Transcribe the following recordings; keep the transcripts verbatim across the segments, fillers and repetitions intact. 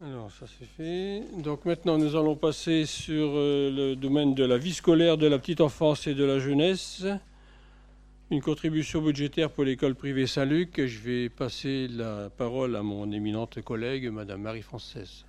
Alors, ça c'est fait. Donc maintenant, nous allons passer sur euh, le domaine de la vie scolaire de la petite enfance et de la jeunesse. Une contribution budgétaire pour l'école privée Saint-Luc. Je vais passer la parole à mon éminente collègue, Madame Marie-Française.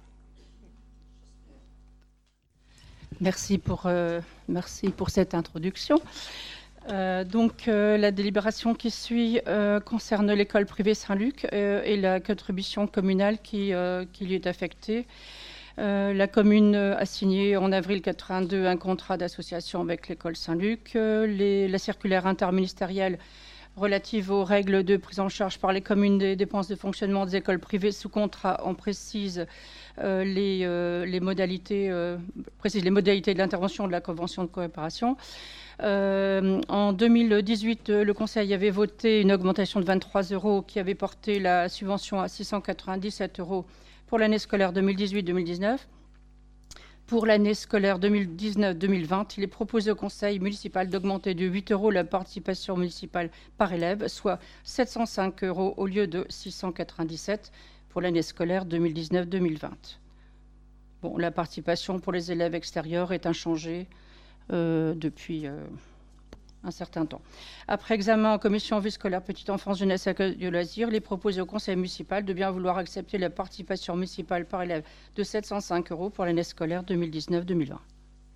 Merci pour, euh, merci pour cette introduction. Euh, donc, euh, la délibération qui suit euh, concerne l'école privée Saint-Luc euh, et la contribution communale qui, euh, qui lui est affectée. Euh, la commune a signé en avril quatre-vingt-deux un contrat d'association avec l'école Saint-Luc. Euh, les, la circulaire interministérielle relative aux règles de prise en charge par les communes des dépenses de fonctionnement des écoles privées sous contrat en précise euh, les, euh, les modalités, euh, précise les modalités de l'intervention de la convention de coopération. Euh, en deux mille dix-huit, le Conseil avait voté une augmentation de vingt-trois euros qui avait porté la subvention à six cent quatre-vingt-dix-sept euros pour l'année scolaire deux mille dix-huit deux mille dix-neuf. Pour l'année scolaire deux mille dix-neuf deux mille vingt, il est proposé au Conseil municipal d'augmenter de huit euros la participation municipale par élève, soit sept cent cinq euros au lieu de six cent quatre-vingt-dix-sept pour l'année scolaire deux mille dix-neuf deux mille vingt. Bon, la participation pour les élèves extérieurs est inchangée euh, depuis euh, un certain temps. Après examen en commission vie scolaire petite enfance, jeunesse et de loisirs, il est proposé au conseil municipal de bien vouloir accepter la participation municipale par élève de sept cent cinq euros pour l'année scolaire deux mille dix-neuf deux mille vingt.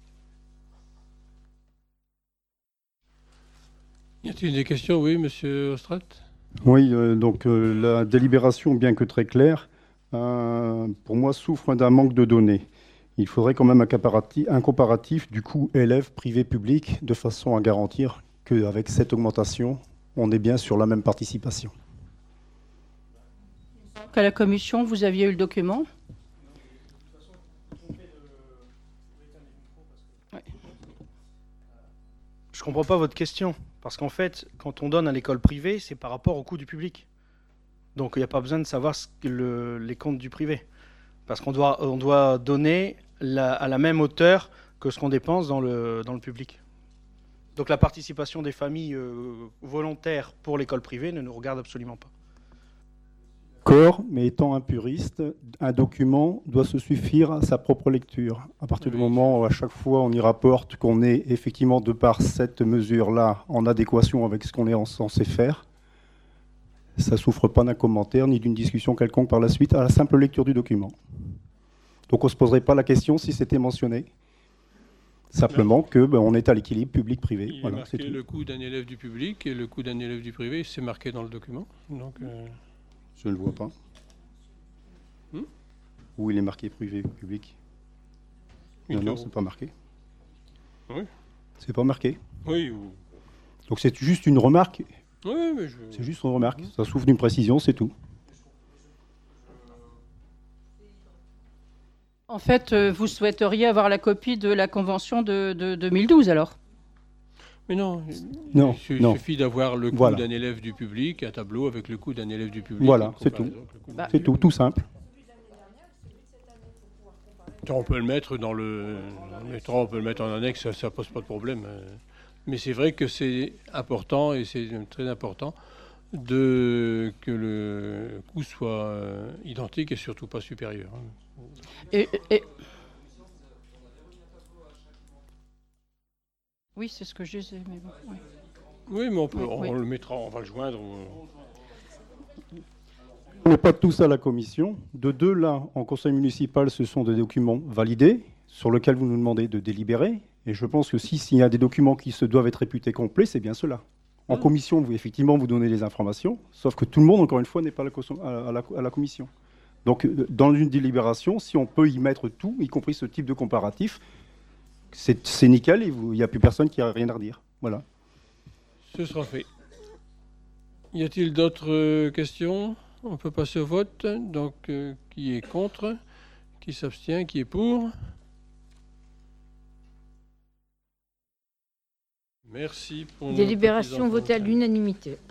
Y a-t-il des questions? Oui, monsieur Ostrat. Oui, euh, donc euh, la délibération, bien que très claire, euh, pour moi souffre d'un manque de données. Il faudrait quand même un comparatif, un comparatif du coût élève privé-public de façon à garantir qu'avec cette augmentation, on est bien sur la même participation. À la commission, vous aviez eu le document. Je ne comprends pas votre question. Parce qu'en fait, quand on donne à l'école privée, c'est par rapport au coût du public. Donc il n'y a pas besoin de savoir ce que le, les comptes du privé. Parce qu'on doit, on doit donner la, à la même hauteur que ce qu'on dépense dans le, dans le public. Donc la participation des familles euh, volontaires pour l'école privée ne nous regarde absolument pas. D'accord, mais étant un puriste, un document doit se suffire à sa propre lecture. À partir oui. du moment où à chaque fois on y rapporte qu'on est effectivement de par cette mesure-là en adéquation avec ce qu'on est censé faire, ça ne souffre pas d'un commentaire ni d'une discussion quelconque par la suite à la simple lecture du document. Donc on ne se poserait pas la question si c'était mentionné. Simplement que ben, on est à l'équilibre public-privé. Il voilà, est marqué le coût d'un élève du public et le coût d'un élève du privé, c'est marqué dans le document. Donc, euh... je ne le vois pas. Hmm Où il est marqué privé-public? Non, non, c'est pas marqué. Oui. C'est pas marqué. Oui. Ou... Donc c'est juste une remarque. Oui, mais je... C'est juste une remarque. Ça souffre d'une précision, c'est tout. En fait, euh, vous souhaiteriez avoir la copie de la convention de, de deux mille douze, alors? Mais non, non il non. suffit d'avoir le coût voilà. d'un élève du public, un tableau avec le coût d'un élève du public. Voilà, c'est tout. Bah, c'est tout, tout simple. On peut le mettre dans le, on peut le mettre en annexe, ça, ça pose pas de problème. Mais c'est vrai que c'est important et c'est très important de que le coût soit identique et surtout pas supérieur. Et, et... Oui, c'est ce que je disais. Mais bon, oui. oui, mais on, peut, oui, on oui. le mettra, on va le joindre. On n'est pas tous à la commission. De deux, là, en conseil municipal, ce sont des documents validés sur lesquels vous nous demandez de délibérer. Et je pense que si, s'il y a des documents qui se doivent être réputés complets, c'est bien cela. En mmh. commission, vous, effectivement, vous donnez les informations, sauf que tout le monde, encore une fois, n'est pas à la, à la commission. Donc, dans une délibération, si on peut y mettre tout, y compris ce type de comparatif, c'est nickel et il n'y a plus personne qui a rien à redire. Voilà. Ce sera fait. Y a-t-il d'autres questions? On peut passer au vote. Donc, euh, qui est contre? Qui s'abstient? Qui est pour? Merci pour délibération votée à l'unanimité.